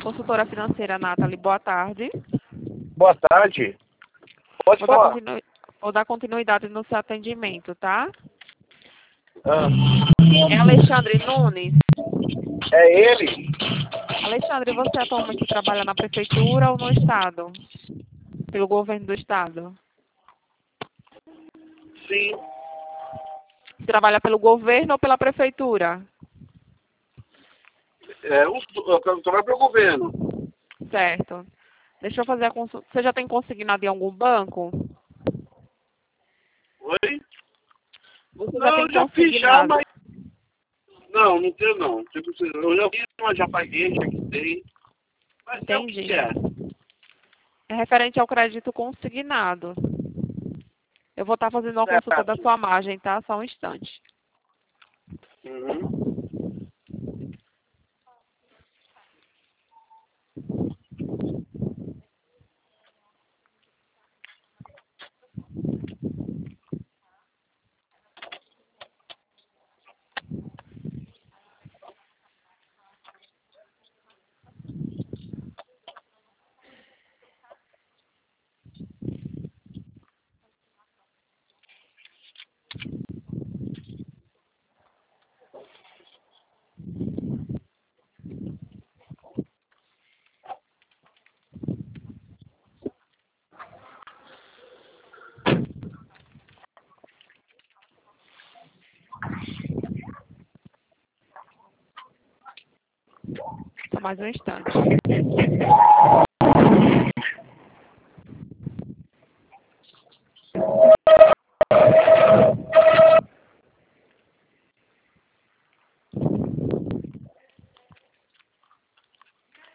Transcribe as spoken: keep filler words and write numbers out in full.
Consultora financeira Nathalie, boa tarde. Boa tarde. Pode Vou dar, falar. continu... Vou dar continuidade no seu atendimento, tá? Ah, É Alexandre Nunes. é ele? Alexandre, você atualmente trabalha na prefeitura ou no estado? Pelo governo do estado? Sim. Trabalha pelo governo ou pela prefeitura? É, os, eu trabalho para o governo. Certo. Deixa eu fazer a consulta. Você já tem consignado em algum banco? Oi? Você já Não, tem eu já fiz já, consignado? mas... Não, não tenho não. Tipo, eu já fiz, mas já paguei, já quitei. Mas é o que Entendi. que é. É referente ao crédito consignado. Eu vou estar fazendo uma consulta da Certo. sua margem, tá? Só um instante. Uhum. Só mais um instante.